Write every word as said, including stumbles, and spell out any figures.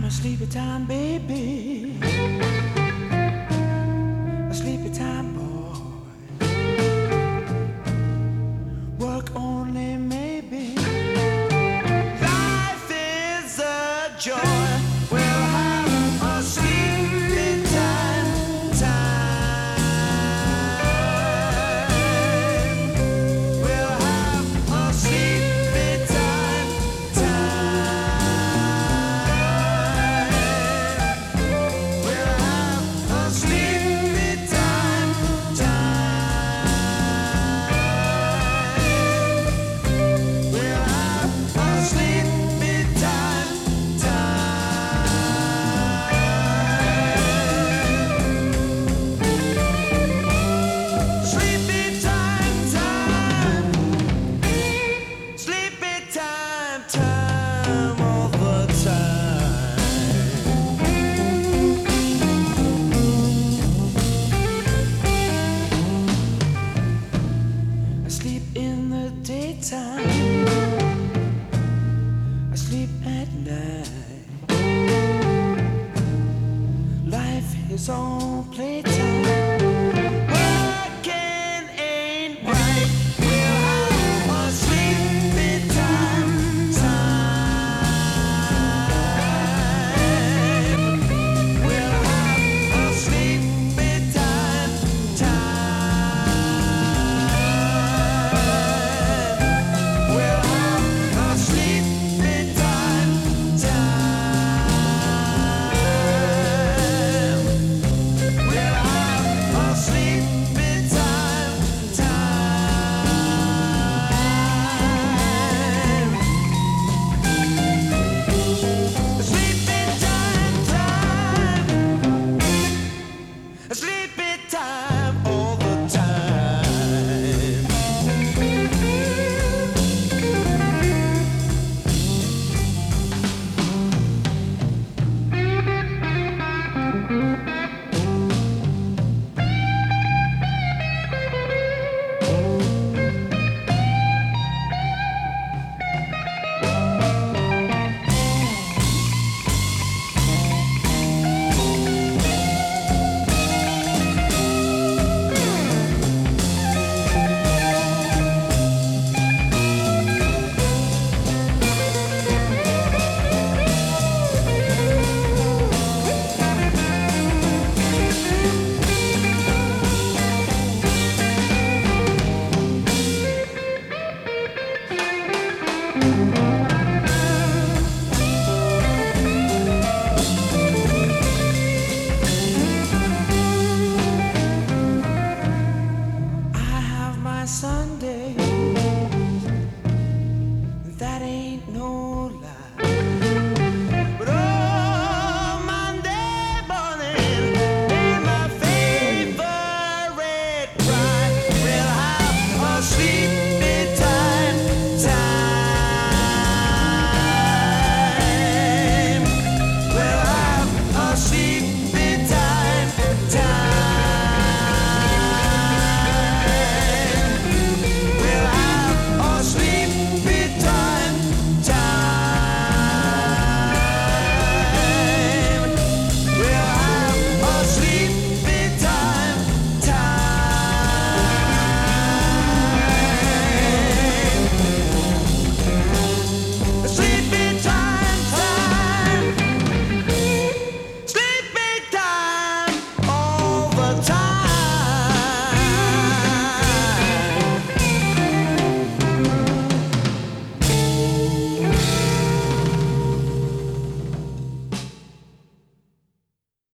a sleepy time baby, a sleepy time boy. Work only maybe. Life is a joy. We'll have a sleepy time, time. We'll have a sleepy time, time. We'll have a sleepy time, time. We'll have a sleepy time, time. Sleepy time, time. Sleepy time, time all the time. I sleep in the daytime, I sleep at night. Life is all playtime.